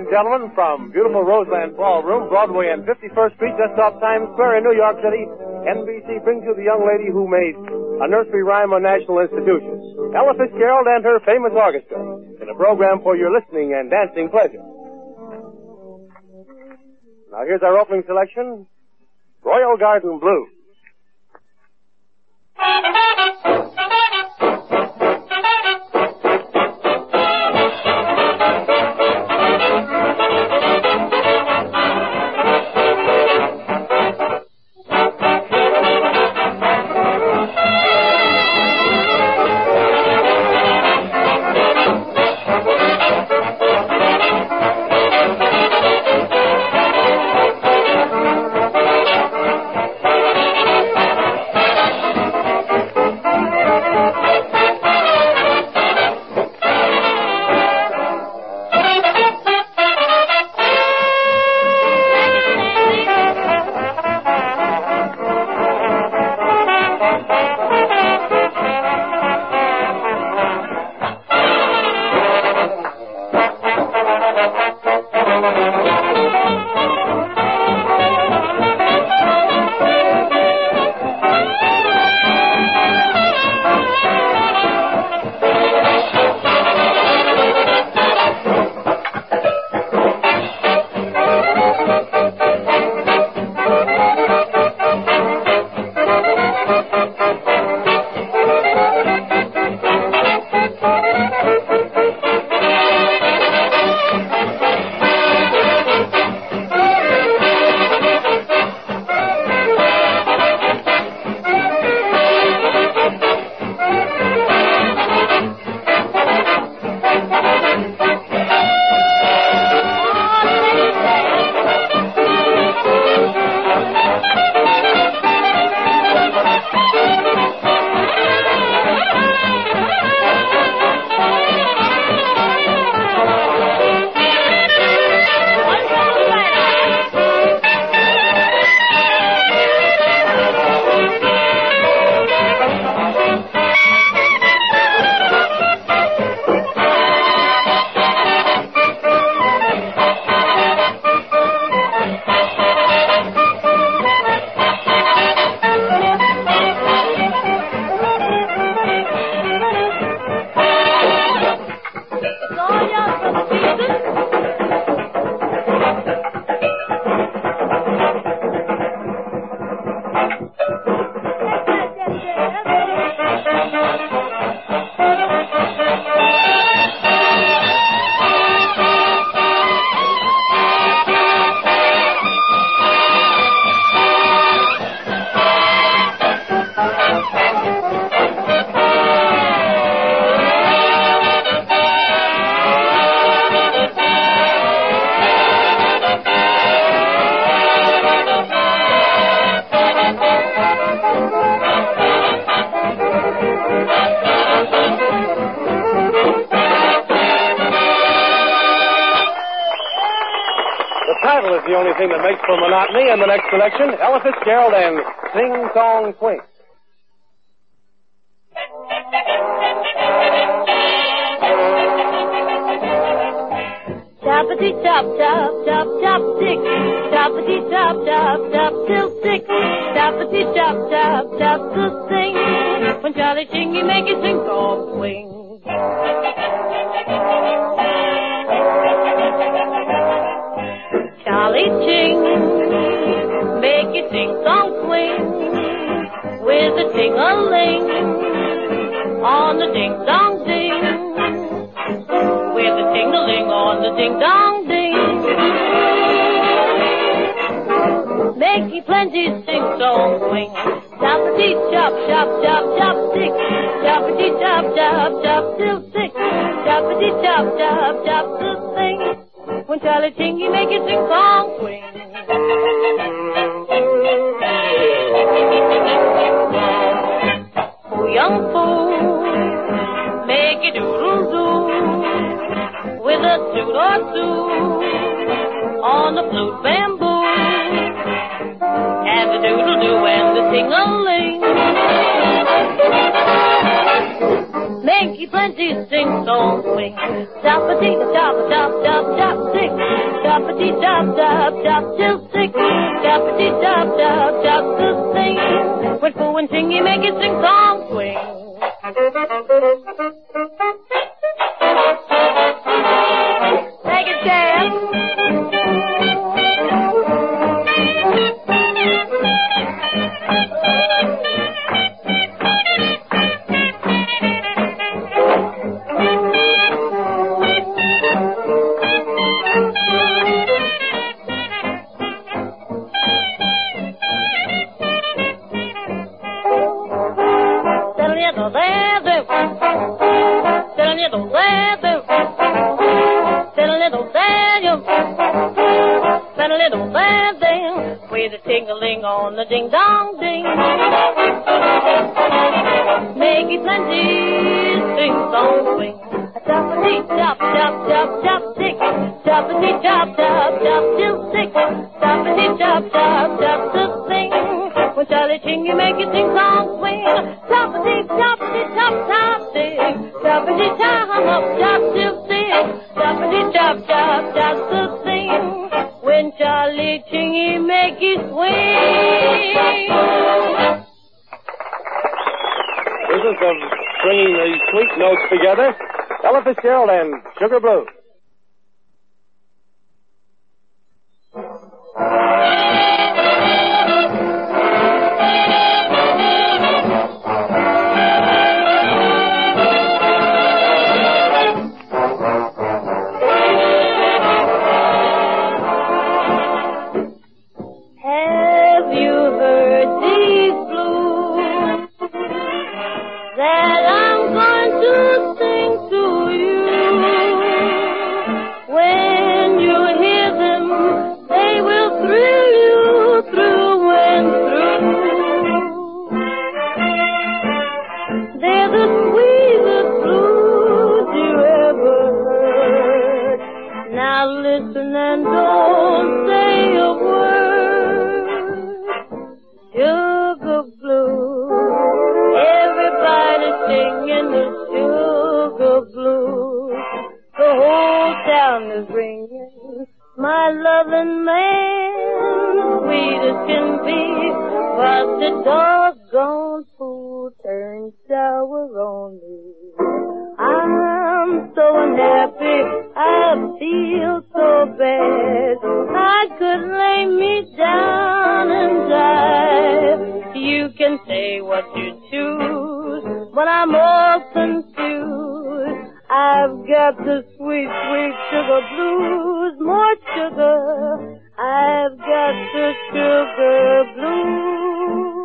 gentlemen, from beautiful Roseland Ballroom, Broadway and 51st Street, just off Times Square in New York City, NBC brings you the young lady who made a nursery rhyme on national institutions, Ella Fitzgerald and her famous orchestra, in a program for your listening and dancing pleasure. Now here's our opening selection, Royal Garden Blues. Title is the only thing that makes for monotony, and the next selection, Ella Fitzgerald and Sing Song Swing. Choppity chop chop chop chop stick, choppity chop chop chop till six, choppity chop chop chop to sing. When Charlie Chingy make it sing song swing. Charlie Ching, make it sing song swing with a ting-a-ling on the ding-dong ding, with a ting-a-ling on the ding-dong ding. Make you plenty sing song swing. Choppity chop chop chop chop stick, choppity chop chop chop till six, choppity chop chop chop to sing. When Charlie Chingy make it sing song swing. Oh, young fool, make it doodle-doo with a toot or two on the flute bamboo and the doodle-doo and the ting-a-ling. make you plenty sing-song swing. Chop-a-dee, chop-a-chop, chop-chop, six. Chop-a-dee, chop-chop, chop till six. Chop-a-dee, chop-chop, chop till sing. When Foo and Chingy make you sing-song swing. Take it, Sam. With a tingling on the ding-dong-ding. Make it plenty sing-song swing. Chop-a-dee, chop, chop, chop, chop, six. Chop-a-dee, chop, chop, chop, till six. Chop-a-dee, chop, chop, chop, till sing. When Charlie Chingy make it sing-song swing. Chop-a-dee, chop-a-dee, chop, chop, six. Chop-a-dee, chop, chop, till six. Chop-a-dee, chop, chop, chop, till sing. When Charlie Chingy make it swing. Business of stringing the sweet notes together. Ella Fitzgerald and Sugar Blues. Listen and don't say a word. Sugar blues. Everybody singing the sugar blues. The whole town is ringing. My loving man, sweet as can be, but the doggone fool turned sour on me. I'm so unhappy, I feel so bad. I could lay me down and die. You can say what you choose, but I'm all confused. I've got the sweet, sweet sugar blues, more sugar. I've got the sugar blues.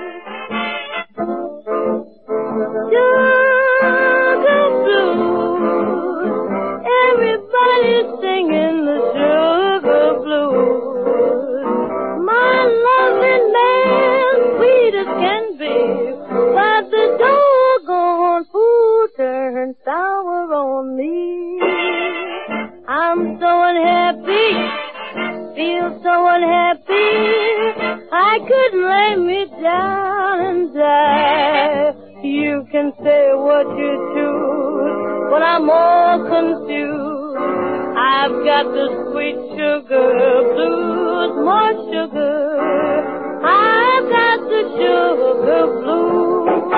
Sugar blues. Everybody's singing the sugar blues. My loving man, sweet as can be, but the doggone fool turned sour on me. I'm so unhappy, feel so unhappy, I couldn't lay me down and die. You can say what you choose, but I'm all confused. I've got the sweet sugar blues, more sugar. I've got the sugar blues.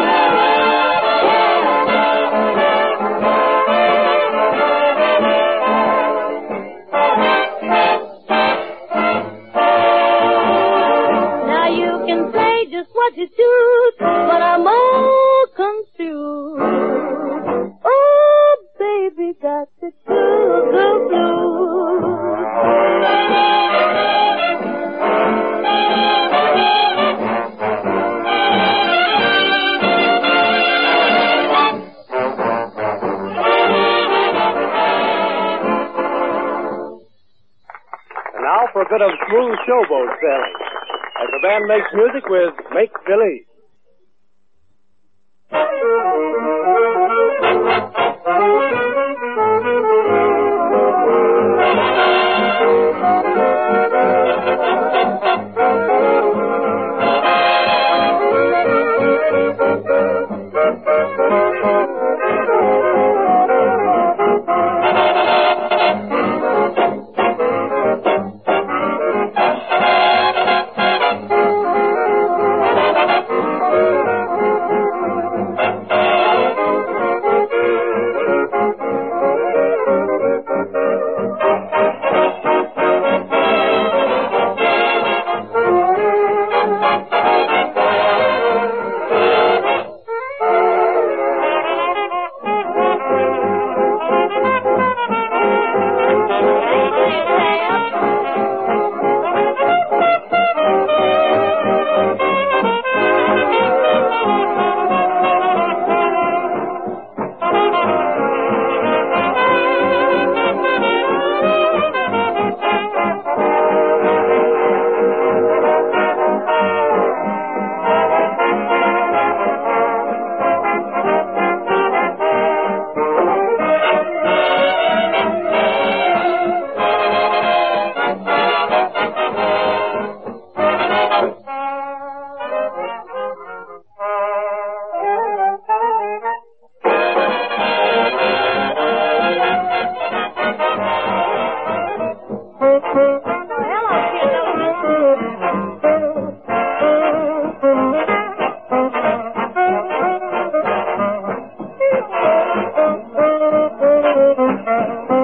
Now you can say just what you choose, but I'm all confused. Oh, baby, got the sugar blues. And now for a bit of smooth showboat sailing, as the band makes music with Make Believe.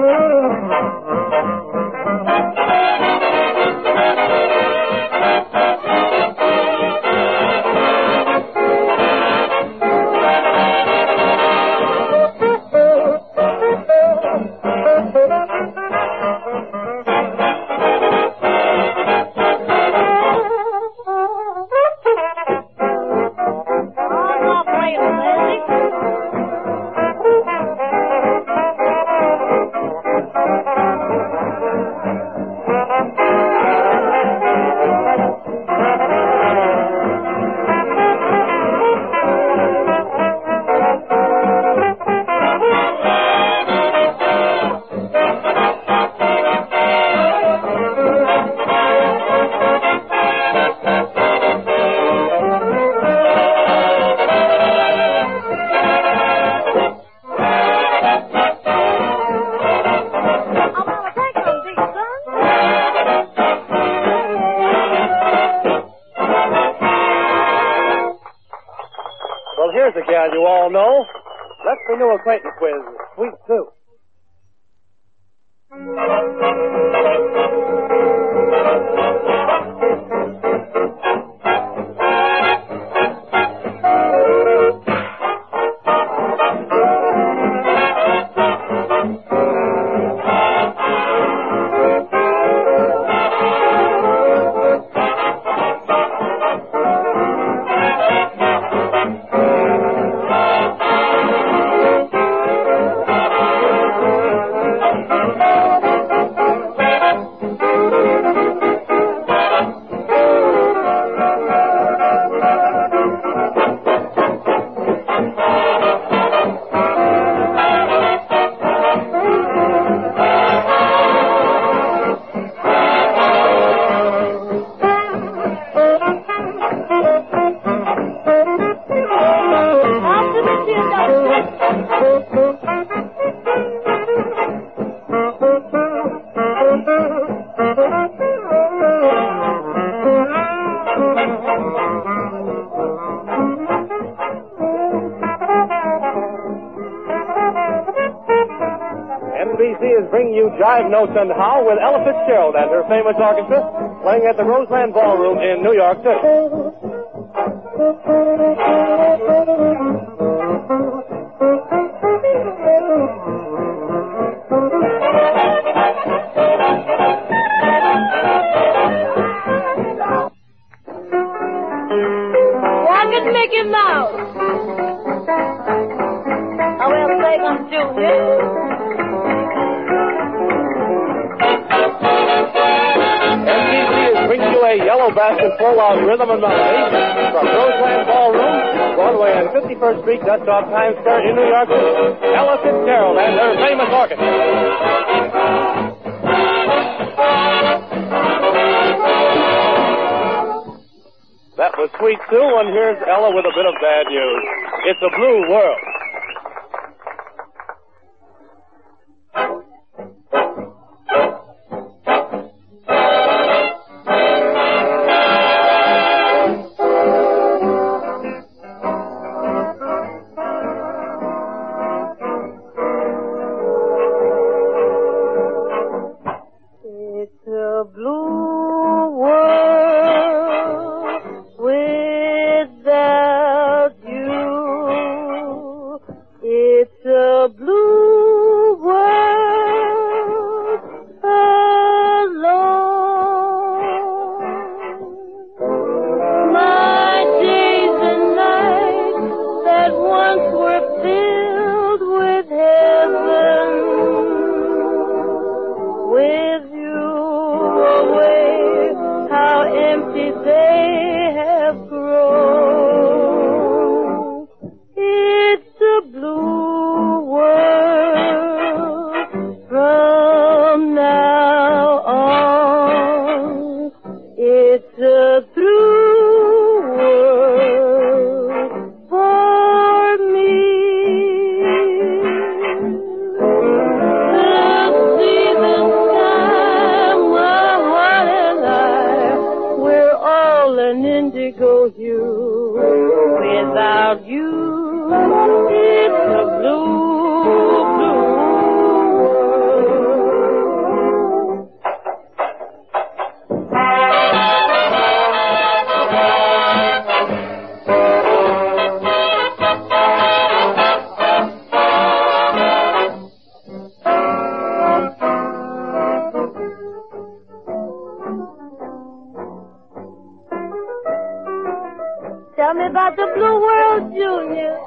Well, here's a gal you all know. Let's renew acquaintance with Sweet Sue. NBC is bringing you Jive Notes and How with Ella Fitzgerald and her famous orchestra playing at the Roseland Ballroom in New York City. Rocket Mickey Mouse. I will sing them to you. NBC is bringing you a yellow basket full of rhythm and melody from Roseland Ballroom, Broadway and 51st Street, just off Times Square in New York City. Ella Fitzgerald and her famous orchestra. That was Sweet Sue, and here's Ella with a bit of bad news. It's a blue world. It's a blue world without you. about the Blue World, Junior.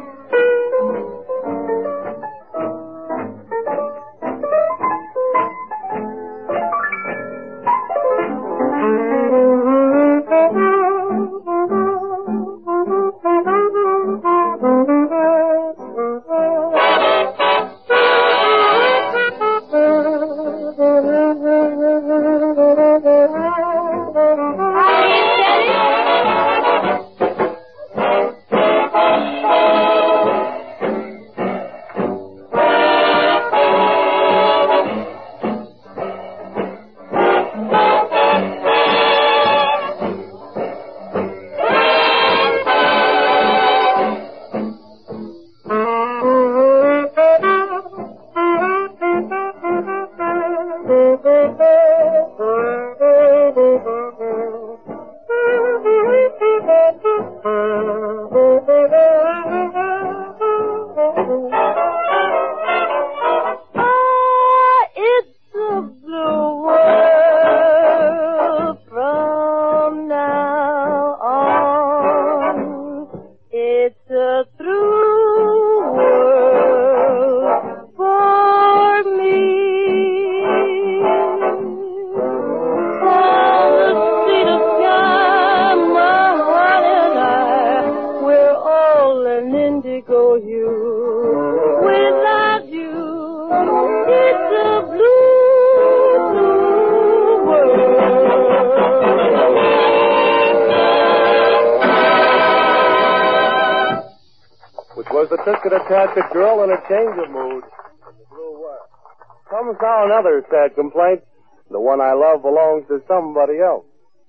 Attached girl in a change of mood. Comes now another sad complaint. The one I love belongs to somebody else.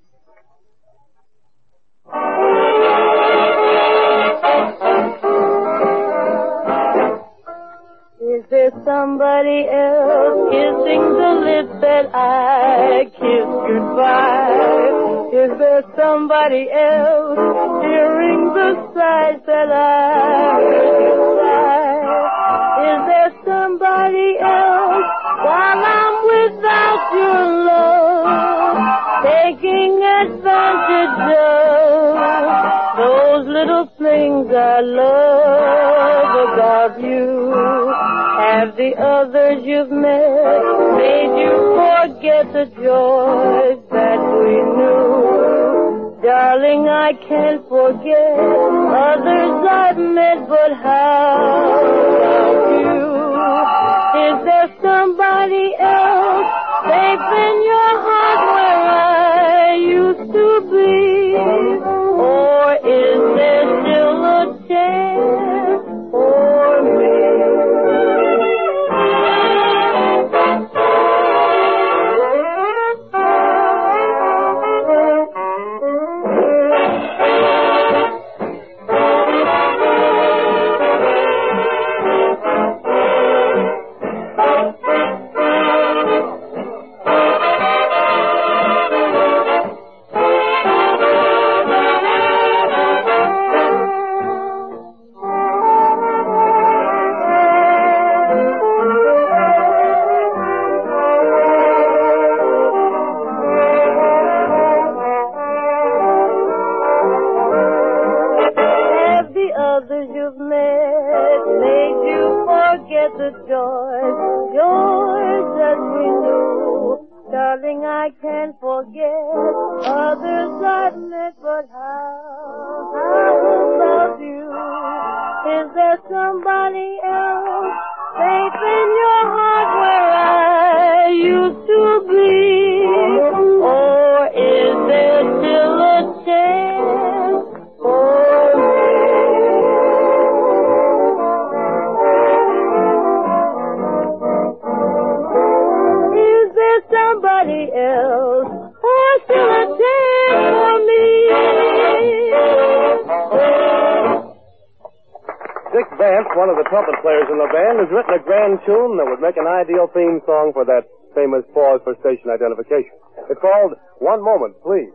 Is there somebody else kissing the lips that I kissed goodbye? Is there somebody else hearing the sighs that I heard sigh? Is there somebody else while I'm without your love, taking advantage of those little things I love about you? Have the others you've met made you forget the joys that we knew? Darling, I can't forget others I've met, but how about you? Is there somebody else safe in your heart where I used to be? Or is there still a chance for me? One of the trumpet players in the band, has written a grand tune that would make an ideal theme song for that famous pause for station identification. It's called One Moment, Please.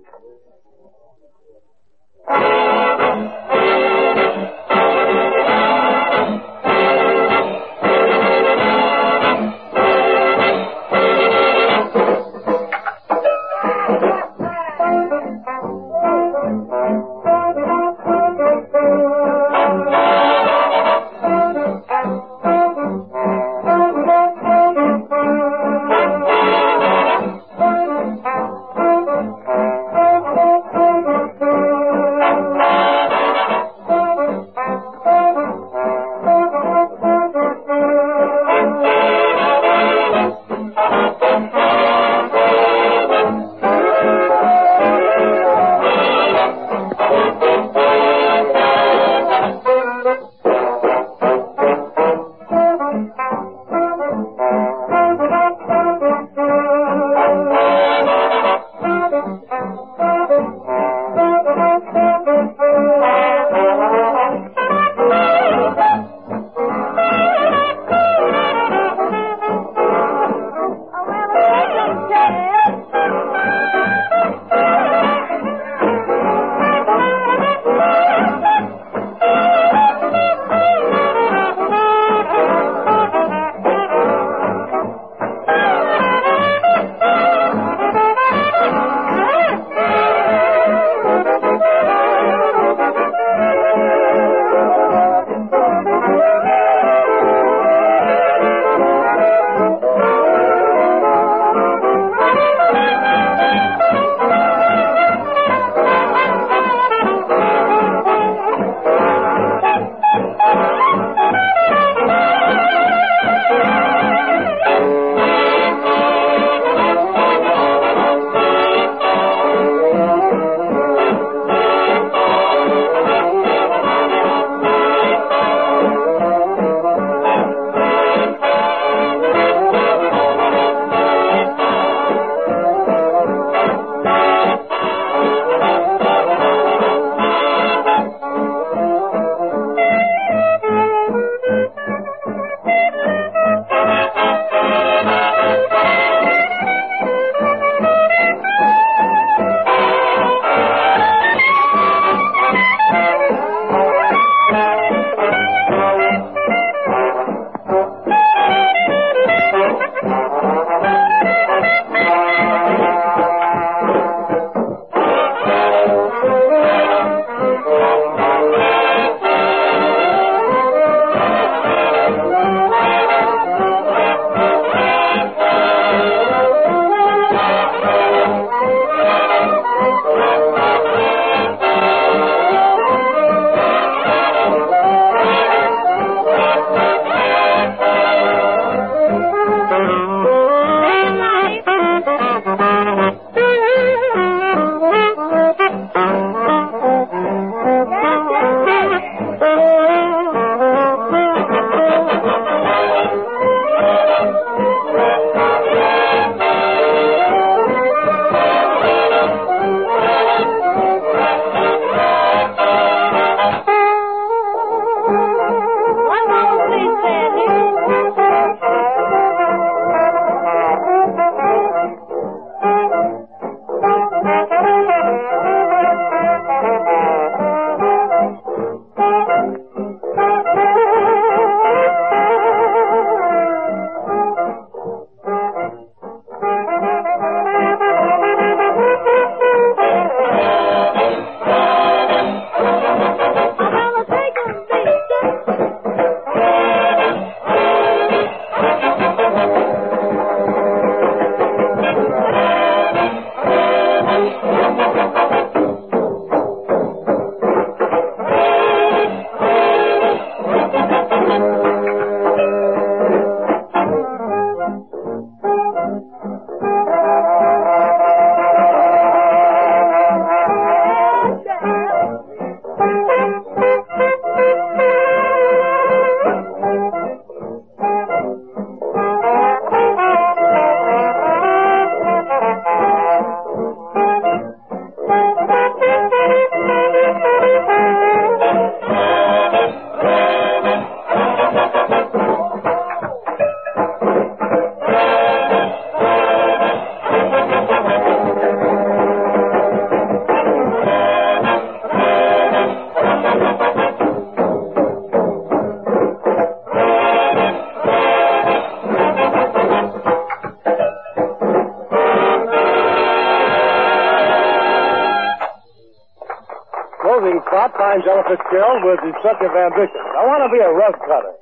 top finds Ella Fitzgerald with destructive ambitions. I want to be a rug cutter.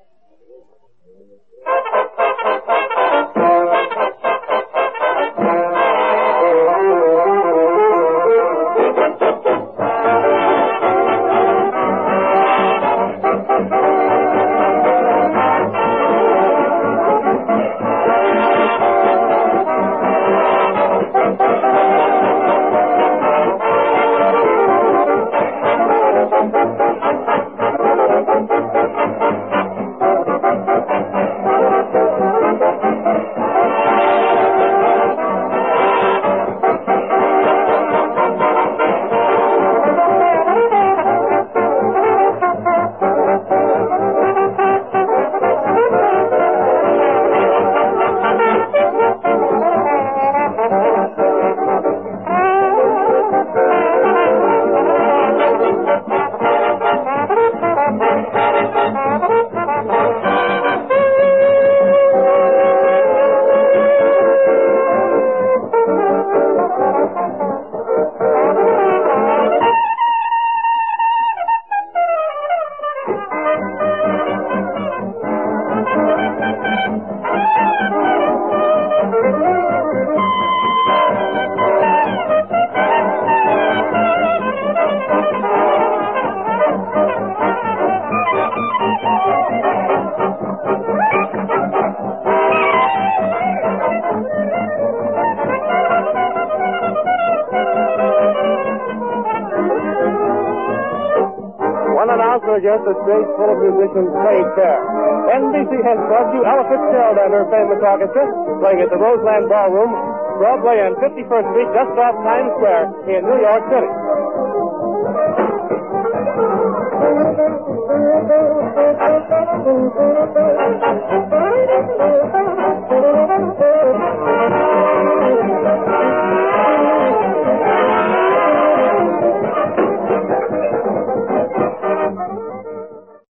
Against a stage full of musicians, take care. NBC has brought you Ella Fitzgerald and her famous orchestra playing at the Roseland Ballroom, Broadway and 51st Street, just off Times Square in New York City.